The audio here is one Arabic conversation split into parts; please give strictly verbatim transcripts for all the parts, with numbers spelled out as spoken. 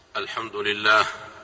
الحمد لله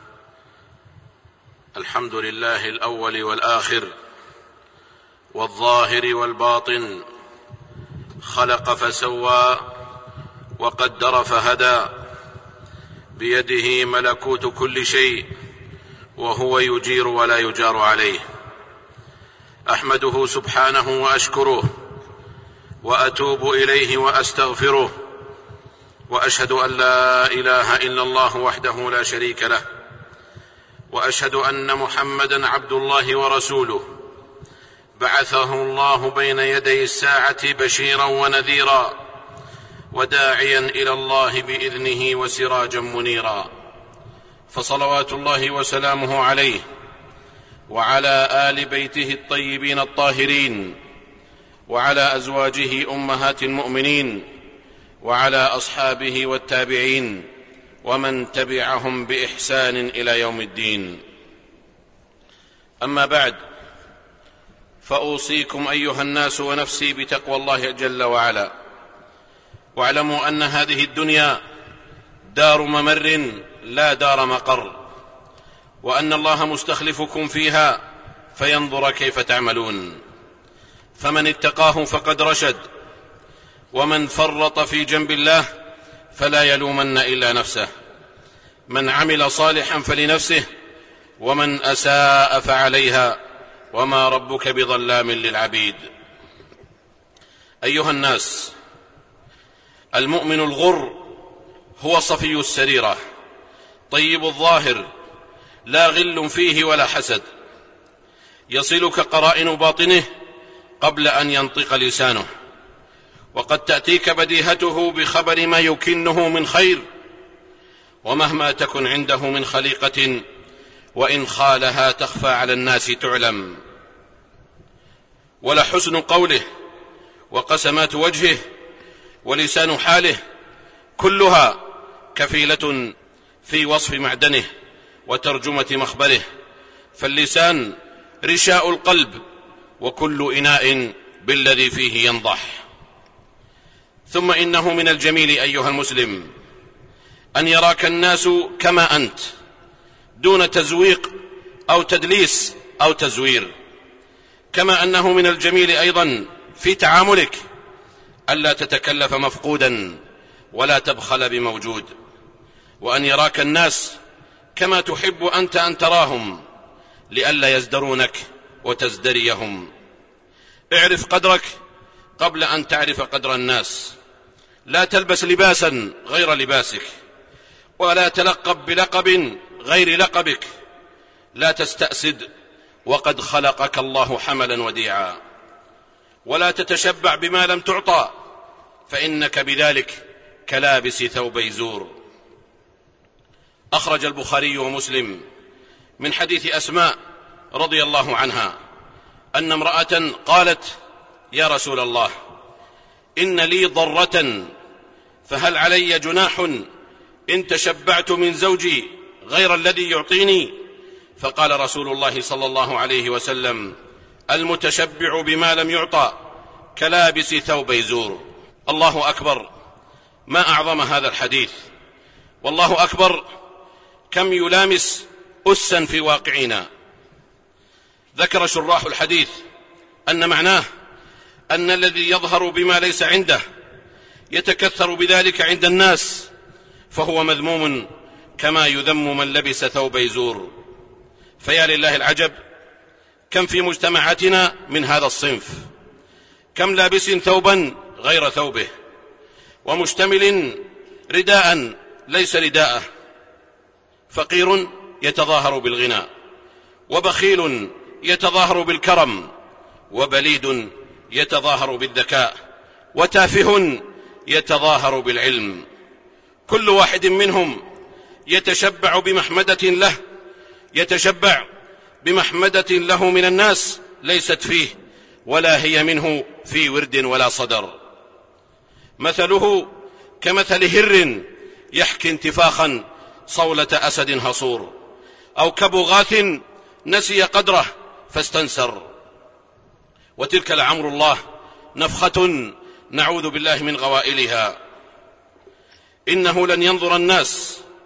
الحمد لله الأول والآخر والظاهر والباطن، خلق فسوى وقدر فهدى، بيده ملكوت كل شيء وهو يجير ولا يجار عليه. أحمده سبحانه وأشكره وأتوب إليه وأستغفره، وأشهد أن لا إله إلا الله وحده لا شريك له، وأشهد أن محمدًا عبد الله ورسوله، بعثه الله بين يدي الساعة بشيرا ونذيرا وداعيا إلى الله بإذنه وسراجا منيرا، فصلوات الله وسلامه عليه وعلى آل بيته الطيبين الطاهرين، وعلى أزواجه أمهات المؤمنين، وعلى أصحابه والتابعين ومن تبعهم بإحسان إلى يوم الدين. أما بعد، فأوصيكم أيها الناس ونفسي بتقوى الله جل وعلا، واعلموا أن هذه الدنيا دار ممر لا دار مقر، وأن الله مستخلفكم فيها فينظر كيف تعملون، فمن اتقاه فقد رشد، ومن فرط في جنب الله فلا يلومن إلا نفسه، من عمل صالحا فلنفسه ومن أساء فعليها وما ربك بظلام للعبيد. أيها الناس، المؤمن الغر هو صفي السريرة طيب الظاهر، لا غل فيه ولا حسد، يصلك قرائن باطنه قبل أن ينطق لسانه، وقد تأتيك بديهته بخبر ما يكنه من خير، ومهما تكن عنده من خليقة وإن خالها تخفى على الناس تعلم. ولحسن قوله وقسمات وجهه ولسان حاله كلها كفيلة في وصف معدنه وترجمة مخبره، فاللسان رشاء القلب، وكل إناء بالذي فيه ينضح. ثم إنه من الجميل أيها المسلم أن يراك الناس كما أنت، دون تزويق أو تدليس أو تزوير، كما أنه من الجميل أيضا في تعاملك ألا تتكلف مفقودا ولا تبخل بموجود، وأن يراك الناس كما تحب أنت أن تراهم، لئلا يزدرونك وتزدريهم. اعرف قدرك قبل أن تعرف قدر الناس، لا تلبس لباسا غير لباسك، ولا تلقب بلقب غير لقبك، لا تستأسد وقد خلقك الله حملا وديعا، ولا تتشبع بما لم تعطى، فإنك بذلك كلابس ثوبي زور. أخرج البخاري ومسلم من حديث أسماء رضي الله عنها أن امرأة قالت: يا رسول الله، إن لي ضرة، فهل علي جناح إن تشبعت من زوجي غير الذي يعطيني؟ فقال رسول الله صلى الله عليه وسلم: المتشبع بما لم يعطى كلابس ثوبي زور. الله أكبر، ما أعظم هذا الحديث، والله أكبر كم يلامس أسا في واقعنا. ذكر شراح الحديث أن معناه أن الذي يظهر بما ليس عنده يتكثر بذلك عند الناس فهو مذموم، كما يذم من لبس ثوبي زور. فيا لله العجب، كم في مجتمعاتنا من هذا الصنف، كم لابس ثوبا غير ثوبه، ومشتمل رداء ليس رداءه، فقير يتظاهر بالغنى، وبخيل يتظاهر بالكرم، وبليد يتظاهر بالذكاء، وتافه يتظاهر بالعلم. كل واحد منهم يتشبع بمحمدة له يتشبع بمحمدة له من الناس ليست فيه ولا هي منه في ورد ولا صدر. مثله كمثل هر يحكي انتفاخا صولة أسد هصور، أو كبغاث نسي قدره فاستنسر. وتلك لعمر الله نفخة نعوذ بالله من غوائلها. إنه لن ينظر الناس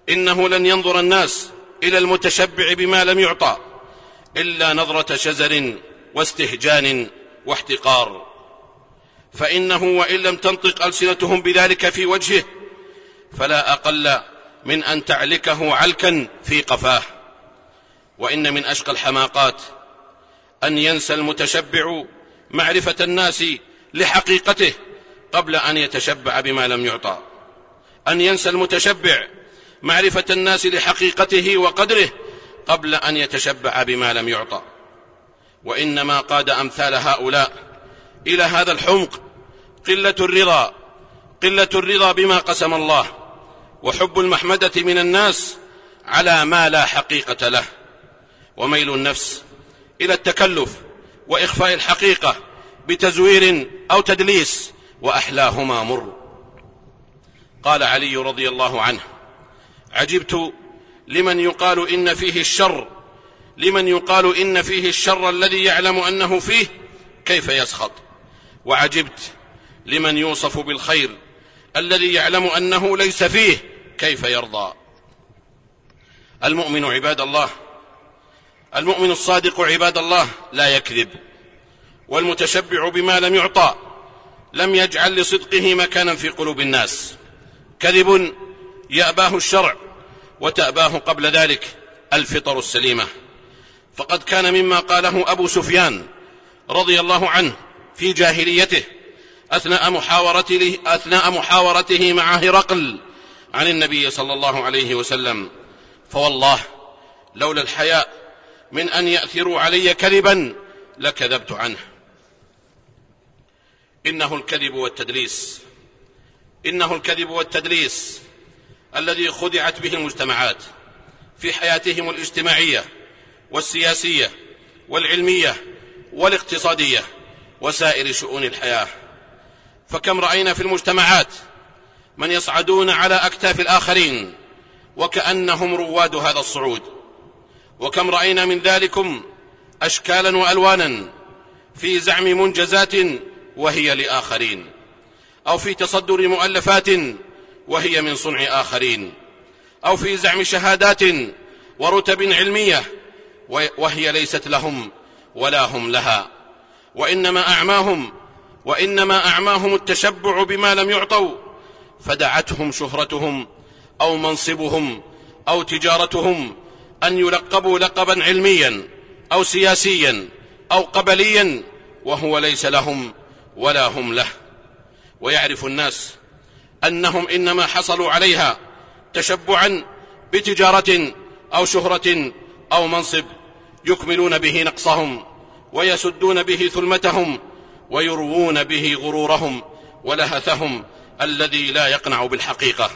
إنه لن ينظر الناس إلى المتشبع بما لم يعطى إلا نظرة شزر واستهجان واحتقار، فإنه وإن لم تنطق ألسنتهم بذلك في وجهه فلا أقل من أن تعلكه علكا في قفاه. وإن من أشقى الحماقات أن ينسى المتشبع معرفة الناس لحقيقته قبل أن يتشبع بما لم يعطى، أن ينسى المتشبع معرفة الناس لحقيقته وقدره قبل أن يتشبع بما لم يعطى. وإنما قاد أمثال هؤلاء إلى هذا الحمق قلة الرضا قلة الرضا بما قسم الله، وحب المحمدة من الناس على ما لا حقيقة له، وميل النفس إلى التكلف وإخفاء الحقيقة بتزوير أو تدليس، وأحلاهما مر. قال علي رضي الله عنه: عجبت لمن يقال إن فيه الشر لمن يقال إن فيه الشر الذي يعلم أنه فيه كيف يسخط، وعجبت لمن يوصف بالخير الذي يعلم أنه ليس فيه كيف يرضى. المؤمن عباد الله المؤمن الصادق عباد الله لا يكذب، والمتشبع بما لم يعطى لم يجعل لصدقه مكانا في قلوب الناس. كذب يأباه الشرع وتأباه قبل ذلك الفطر السليمة، فقد كان مما قاله أبو سفيان رضي الله عنه في جاهليته أثناء محاورته, أثناء محاورته مع هرقل عن النبي صلى الله عليه وسلم: فوالله لولا الحياء من أن يأثروا علي كذبا لكذبت عنه. إنه الكذب والتدليس إنه الكذب والتدليس الذي خدعت به المجتمعات في حياتهم الاجتماعية والسياسية والعلمية والاقتصادية وسائر شؤون الحياة. فكم رأينا في المجتمعات من يصعدون على أكتاف الآخرين وكأنهم رواد هذا الصعود، وكم رأينا من ذلكم أشكالا وألوانا في زعم منجزات وهي لآخرين، أو في تصدر مؤلفات وهي من صنع آخرين، أو في زعم شهادات ورتب علمية وهي ليست لهم ولا هم لها. وإنما أعماهم وإنما أعماهم التشبع بما لم يعطوا، فدعتهم شهرتهم أو منصبهم أو تجارتهم أن يلقبوا لقبا علميا أو سياسيا أو قبليا وهو ليس لهم ولا هم له. ويعرف الناس أنهم إنما حصلوا عليها تشبعا بتجارة أو شهرة أو منصب يكملون به نقصهم ويسدون به ثلمتهم ويروون به غرورهم ولهثهم الذي لا يقنع بالحقيقة.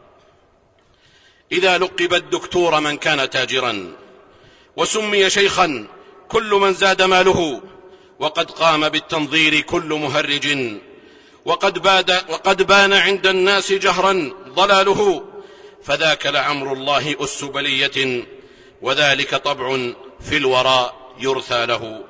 إذا لقب الدكتور من كان تاجرا، وسمي شيخا كل من زاد ماله، وقد قام بالتنظير كل مهرج، وقد, باد وقد بان عند الناس جهرا ضلاله، فذاك لعمر الله أس بلية، وذلك طبع في الوراء يرثى له.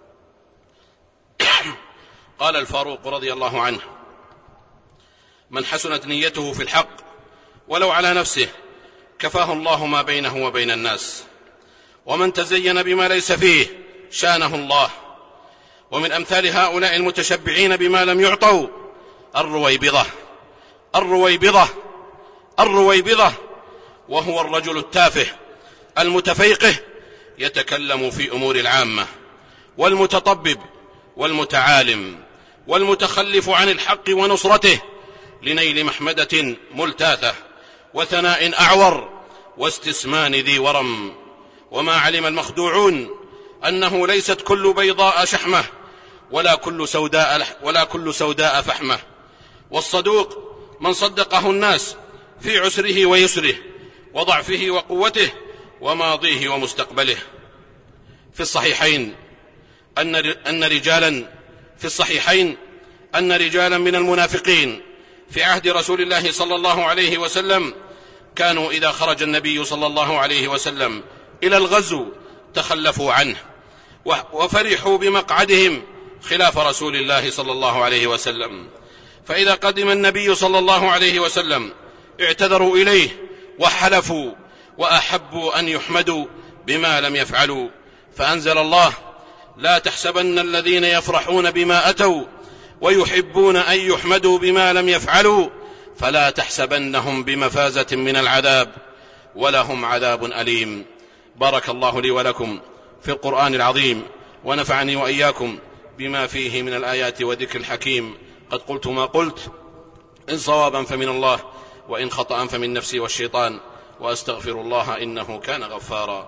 قال الفاروق رضي الله عنه: من حسنت نيته في الحق ولو على نفسه كفاه الله ما بينه وبين الناس، ومن تزين بما ليس فيه شانه الله. ومن أمثال هؤلاء المتشبعين بما لم يعطوا الرويبضة الرويبضة الرويبضة وهو الرجل التافه المتفيقه يتكلم في أمور العامة، والمتطبب والمتعالم والمتخلف عن الحق ونصرته لنيل محمدة ملتاثة وثناء أعور واستسمان ذي ورم. وما علم المخدوعون أنه ليست كل بيضاء شحمة ولا كل سوداء, ولا كل سوداء فحمة. والصدوق من صدقه الناس في عسره ويسره وضعفه وقوته وماضيه ومستقبله. في الصحيحين أن أن رجالا في الصحيحين أن رجالا من المنافقين في عهد رسول الله صلى الله عليه وسلم كانوا إذا خرج النبي صلى الله عليه وسلم إلى الغزو تخلفوا عنه وفرحوا بمقعدهم خلاف رسول الله صلى الله عليه وسلم، فإذا قدم النبي صلى الله عليه وسلم اعتذروا إليه وحلفوا وأحبوا أن يحمدوا بما لم يفعلوا، فأنزل الله: لا تحسبن الذين يفرحون بما أتوا ويحبون أن يحمدوا بما لم يفعلوا فلا تحسبنهم بمفازة من العذاب ولهم عذاب أليم. بارك الله لي ولكم في القرآن العظيم، ونفعني وإياكم بما فيه من الآيات وذكر الحكيم. قد قلت ما قلت، إن صوابا فمن الله، وإن خطأ فمن نفسي والشيطان، وأستغفر الله إنه كان غفارا.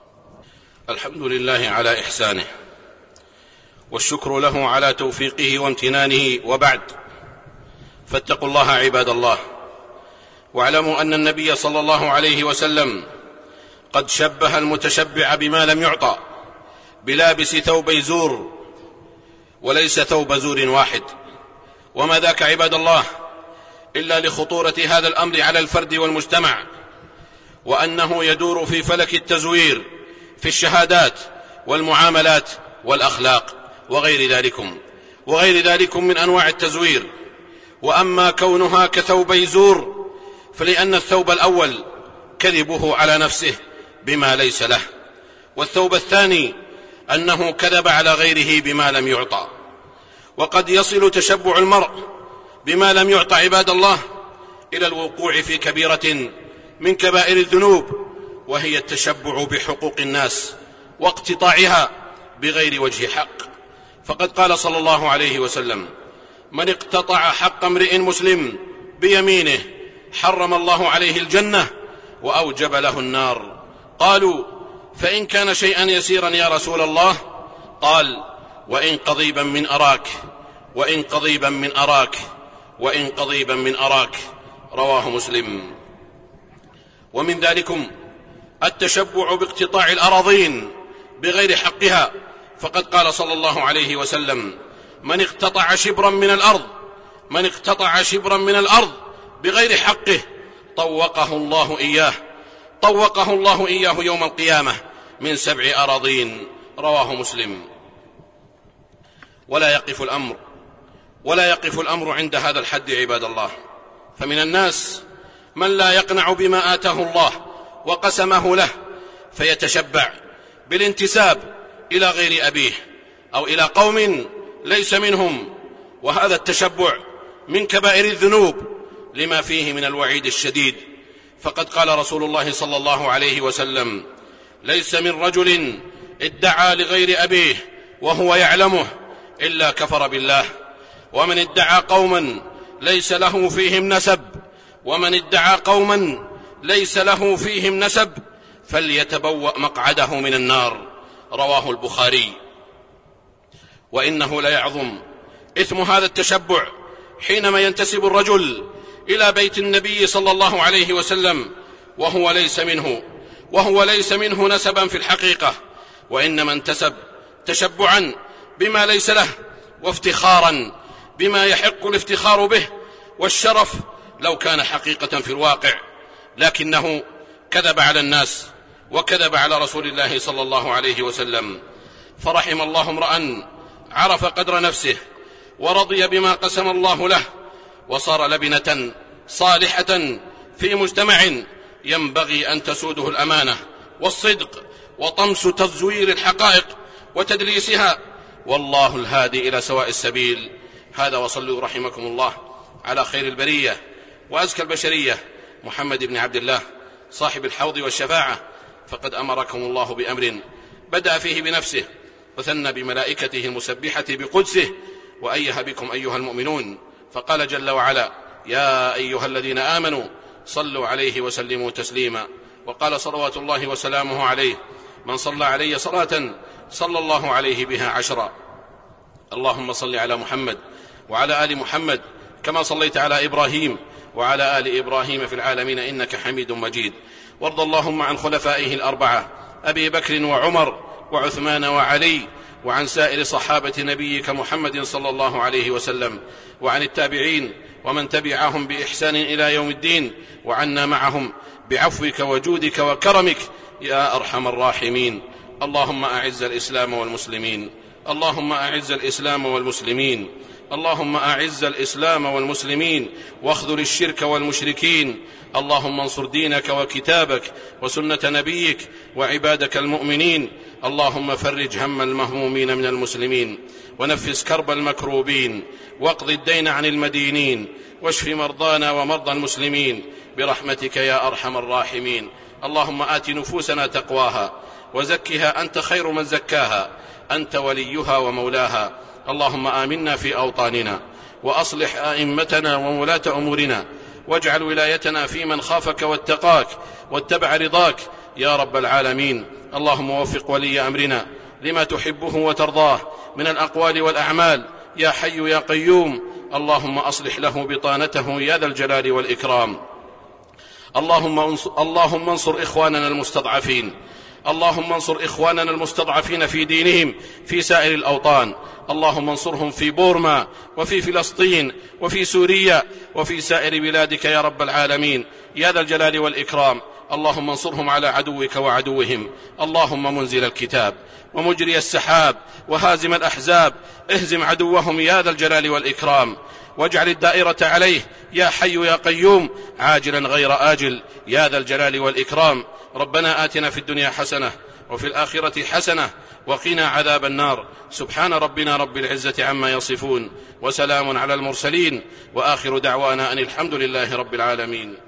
الحمد لله على إحسانه، والشكر له على توفيقه وامتنانه، وبعد، فاتقوا الله عباد الله، واعلموا أن النبي صلى الله عليه وسلم قد شبه المتشبع بما لم يعطى بلابس ثوبي زور، وليس ثوب زور واحد. وما ذاك عباد الله إلا لخطورة هذا الأمر على الفرد والمجتمع، وأنه يدور في فلك التزوير في الشهادات والمعاملات والأخلاق وغير ذلكم وغير ذلكم من أنواع التزوير. وأما كونها كثوبي زور فلأن الثوب الأول كذبه على نفسه بما ليس له، والثوب الثاني أنه كذب على غيره بما لم يعطى. وقد يصل تشبع المرء بما لم يعطى عباد الله إلى الوقوع في كبيرة من كبائر الذنوب، وهي التشبع بحقوق الناس واقتطاعها بغير وجه حق. فقد قال صلى الله عليه وسلم: من اقتطع حق امرئ مسلم بيمينه حرم الله عليه الجنة وأوجب له النار. قالوا: فإن كان شيئا يسيرا يا رسول الله؟ قال: وإن قضيبا من أراك وإن قضيبا من أراك وإن قضيبا من أراك. رواه مسلم. ومن ذلكم التشبع باقتطاع الأراضين بغير حقها، فقد قال صلى الله عليه وسلم: من اقتطع شبرا من الأرض من اقتطع شبرا من الأرض بغير حقه طوقه الله إياه طوقه الله إياه يوم القيامة من سبع أراضين. رواه مسلم. ولا يقف الأمر ولا يقف الأمر عند هذا الحد عباد الله، فمن الناس من لا يقنع بما آتاه الله وقسمه له، فيتشبع بالانتساب إلى غير أبيه أو إلى قوم ليس منهم، وهذا التشبع من كبائر الذنوب لما فيه من الوعيد الشديد. فقد قال رسول الله صلى الله عليه وسلم: ليس من رجل ادعى لغير أبيه وهو يعلمه إلا كفر بالله، ومن ادعى قوما ليس له فيهم نسب ومن ادعى قوما ليس له فيهم نسب فليتبوأ مقعده من النار. رواه البخاري. وإنه ليعظم إثم هذا التشبع حينما ينتسب الرجل إلى بيت النبي صلى الله عليه وسلم وهو ليس منه وهو ليس منه نسبا في الحقيقة، وإنما انتسب تشبعا بما ليس له وافتخارا بما يحق الافتخار به والشرف لو كان حقيقة في الواقع، لكنه كذب على الناس وكذب على رسول الله صلى الله عليه وسلم. فرحم الله امرأ عرف قدر نفسه ورضي بما قسم الله له، وصار لبنة صالحة في مجتمع ينبغي أن تسوده الأمانة والصدق وطمس تزوير الحقائق وتدليسها، والله الهادي إلى سواء السبيل. هذا، وصلوا رحمكم الله على خير البرية وأزكى البشرية محمد بن عبد الله صاحب الحوض والشفاعة، فقد أمركم الله بأمر بدأ فيه بنفسه وثنى بملائكته المسبحة بقدسه، وأيه بكم أيها المؤمنون، فقال جل وعلا: يا أيها الذين آمنوا صلوا عليه وسلموا تسليما. وقال صلوات الله وسلامه عليه: من صلى علي صلاة صلى الله عليه بها عشرا. اللهم صل على محمد وعلى آل محمد كما صليت على إبراهيم وعلى آل إبراهيم في العالمين إنك حميد مجيد. وارض اللهم عن خلفائه الأربعة أبي بكر وعمر وعثمان وعلي، وعن سائر صحابة نبيك محمد صلى الله عليه وسلم، وعن التابعين ومن تبعهم بإحسان إلى يوم الدين، وعنا معهم بعفوك وجودك وكرمك يا أرحم الراحمين. اللهم أعز الإسلام والمسلمين اللهم أعز الإسلام والمسلمين اللهم أعز الإسلام والمسلمين واخذل الشرك والمشركين. اللهم انصر دينك وكتابك وسنة نبيك وعبادك المؤمنين. اللهم فرج هم المهمومين من المسلمين ونفس كرب المكروبين واقض الدين عن المدينين واشف مرضانا ومرضى المسلمين برحمتك يا أرحم الراحمين. اللهم آت نفوسنا تقواها وزكها أنت خير من زكاها، أنت وليها ومولاها. اللهم آمنا في أوطاننا وأصلح أئمتنا وولاة أمورنا، واجعل ولايتنا في من خافك واتقاك واتبع رضاك يا رب العالمين. اللهم وفق ولي أمرنا لما تحبه وترضاه من الأقوال والأعمال يا حي يا قيوم. اللهم أصلح له بطانته يا ذا الجلال والإكرام. اللهم انصر, اللهم انصر إخواننا المستضعفين اللهم انصر إخواننا المستضعفين في دينهم في سائر الأوطان. اللهم انصرهم في بورما وفي فلسطين وفي سوريا وفي سائر بلادك يا رب العالمين يا ذا الجلال والإكرام. اللهم انصرهم على عدوك وعدوهم. اللهم منزل الكتاب ومجري السحاب وهازم الأحزاب، اهزم عدوهم يا ذا الجلال والإكرام، واجعل الدائرة عليه يا حي يا قيوم عاجلا غير آجل يا ذا الجلال والإكرام. ربنا آتنا في الدنيا حسنة وفي الآخرة حسنة وقنا عذاب النار. سبحان ربنا رب العزة عما يصفون وسلام على المرسلين وآخر دعوانا أن الحمد لله رب العالمين.